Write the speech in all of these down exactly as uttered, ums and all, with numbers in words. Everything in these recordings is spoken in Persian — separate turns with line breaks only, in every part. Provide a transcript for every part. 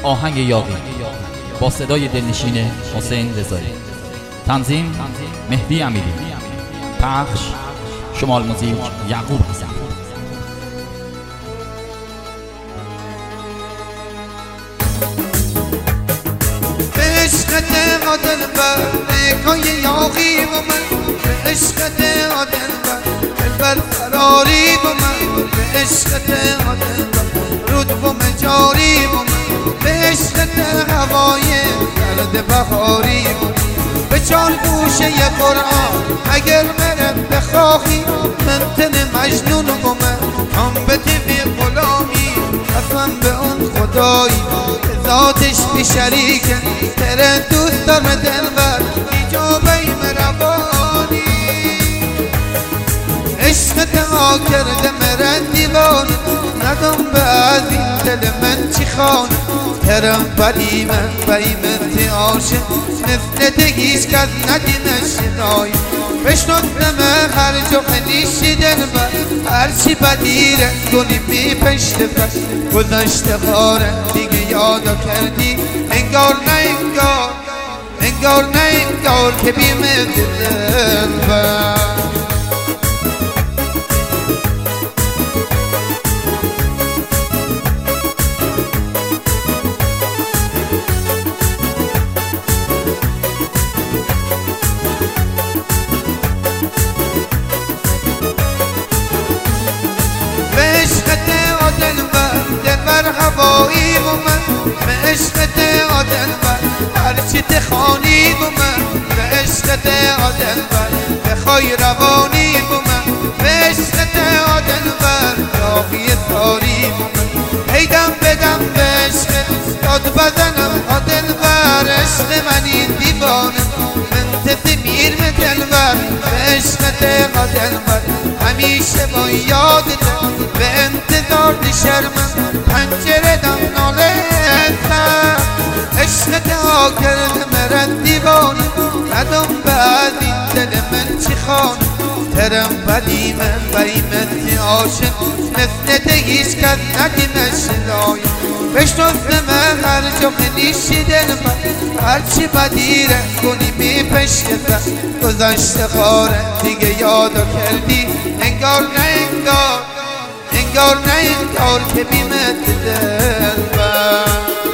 آهنگ یاغی با صدای دلنشین حسین رضایی، تنظیم مهدی امیری، پخش شمال موزیک یعقوب حسن.
به عشقت آدلبر نگاه یاغی و من، به عشقت آدلبر دلبر فراری و من، به عشقت آدلبر رود و مجاری و من، به عشقت هوای سرد بهاری و من، به چار گوشه قرآن اگر مرم بخواهی من تن مجنون و من هم به طبی غلامی قسم به اون خدایی ذاتش بی شریکه تره دوست دارم دلبر ایجابه مروانی. عشقت ها کرده مرن دیوانه ندم بعد این دل من چی خانه ترم بلی من بیمت عاشق مثل تگیش کس ندیمش شدای بشنطنمه هر جا خلیشی دلبر هرچی بدیره کنی بی پشت پس گذشته خاره دیگه یادا کردی انگار نه انگار انگار نه انگار که بیمت دلبر. دلبر هوایی و من به عشقت آدلبر هرچی تخوانی و من به عشقت آدلبر بخوای روانی و من به عشقت آدلبر یاغی ساری و من هیدم بدم به عشقت داد بزنم آدلبر عشق منی دیوانه من تسمیر به دلبر به عشقت آدلبر همیشه با یادت به انتظار شرمم پنجره دم ناله ازم عشقت ها کرده مرد دیوانه ندم بعد این دل من چی خانه ترم بدی من بیمت عاشق مثل تگیش کس ندیمش شدای بشنست من هر جا خلیشی دل من هرچی بدیره کنی می پشت سر گذشته خاره دیگه یادا کردی انگار نه انگار انگار نه انگار که بیمت دلبر.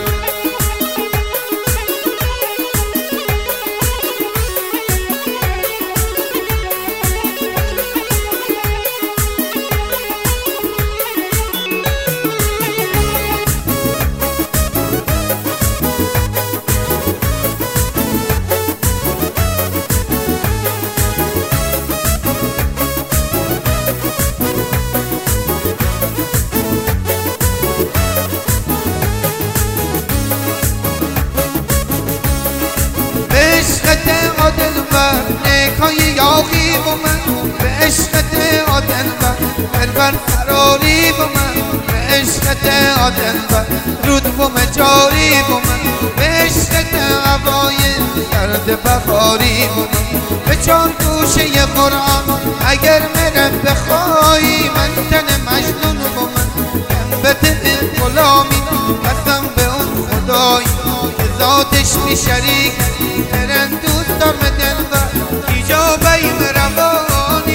آدلبر نگاه یاغی و من به عشقت آدلبر دلبر فراری و من به عشقت آدلبر رود و مجاری و من به عشقت هوای سرد بهاری و من به چار گوشه قرآن اگر مرم بخوایی من تن مجنون و من به طبی غلامی قسم به اون خدایی ذاتش بی شریک ترن دوست دارم دلبر ایجابه مروانی.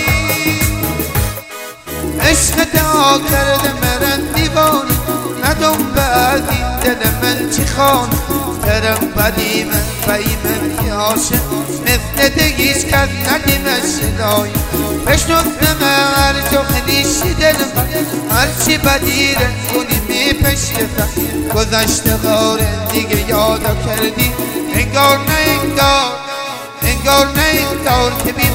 عشقت ها کرده مرن دیوانه ندم بعد این دل من چی خانه ترم بدی من بیمت عاشق مثل تگیش کس ندیمش شدای بشنطنمه هر جا خلیشی دل من هرچی بدیره کنی می پشت سر گذشته خاره دیگه یادا کردی انگار نه انگار انگار نه انگار که